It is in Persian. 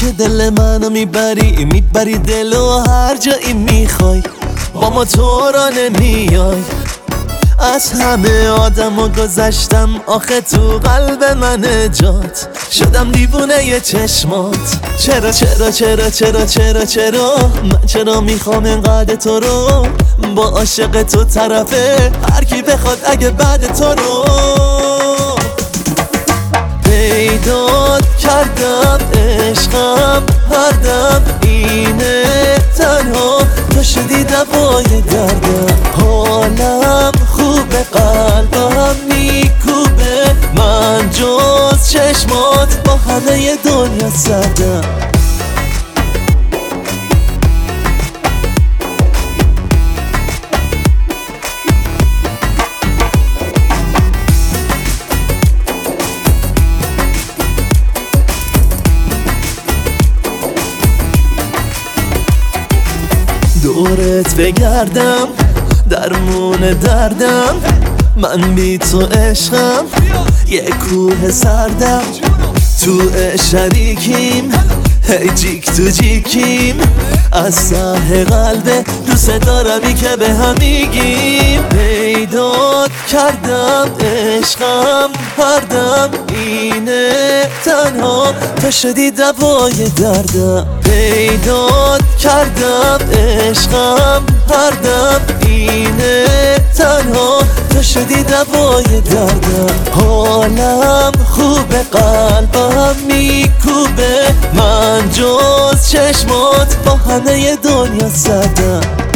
که دل منو میبری دلو هر جایی میخوای، با ما تو را نمیای. از همه آدمو گذشتم، آخه تو قلب من جات شدم دیوونه ی چشمات. چرا چرا چرا چرا چرا چرا من چرا میخوام انقدر تو رو، با عاشق تو طرفه هر کی بخواد اگه بعد تو رو. پیدات کردم عشقم هر دم اینه، تنها تو شدی دوای دردم. حالم خوبه قلبم میکوبه، من جز چشمات با همه دنیا سردم. دورت بگردم درمون دردم، من بی تو عشقم یه کوه سردم. تو شریکیم هی جیک تو جیکیم، از ته قلب دوست دارمی که به هم میگیم. پیدات کردم عشقم هر دم اینه، تنها تو شدی دوای دردم. پیدات کردم عشقم هر دم اینه، تنها تو شدی دوای دردم. حالم خوبه قلبم میکوبه، من جز چشمات با همه دنیا سردم.